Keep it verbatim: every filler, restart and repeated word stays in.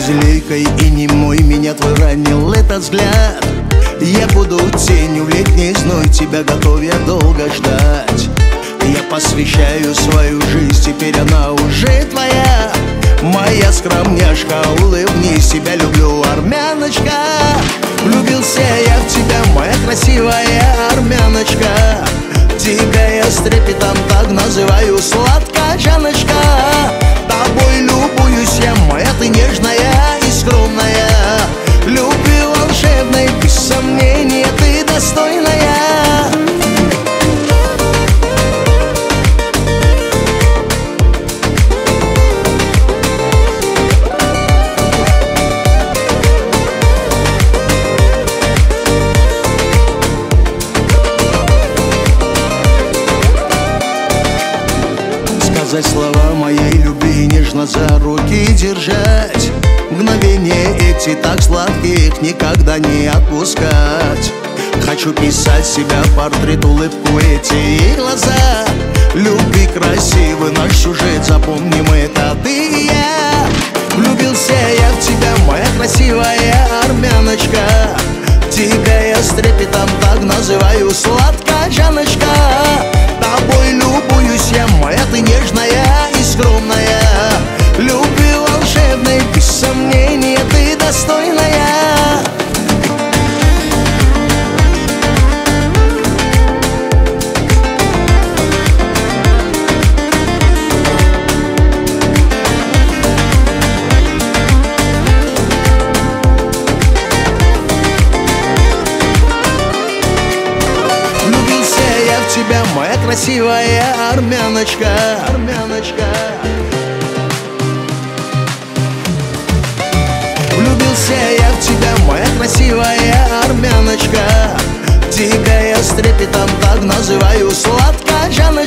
безликой и немой меня твой ранил этот взгляд. Я буду тенью в летний зной, тебя готов я долго ждать. Я посвящаю свою жизнь, теперь она уже твоя. Моя скромняшка, улыбнись, тебя люблю, армяночка. Влюбился я в тебя, моя красивая армяночка. Тебя я с трепетом так называю, сладкая Жанночка. Тобой любуюсь я, моя ты нежная и скромная. Любви волшебной, без сомнения, ты достойная. Сказать слова моей любви, нежно за руки держать. Мгновения эти так сладких никогда не отпускать. Хочу писать себя портрет, улыбку эти глаза. Любви красивый наш сюжет, запомним это ты и я. Влюбился я в тебя, моя красивая армяночка. Тебя я с трепетом так называю, сладкая Жанночка. Тобой любуюсь я, моя ты нежная и скромная. Любви волшебной, без сомнения, ты достойная. Влюбился я в тебя, моя красивая армяночка, армяночка. Влюбился я в тебя, моя красивая армяночка. Тебя я с трепетом так называю, сладкая Жанночка.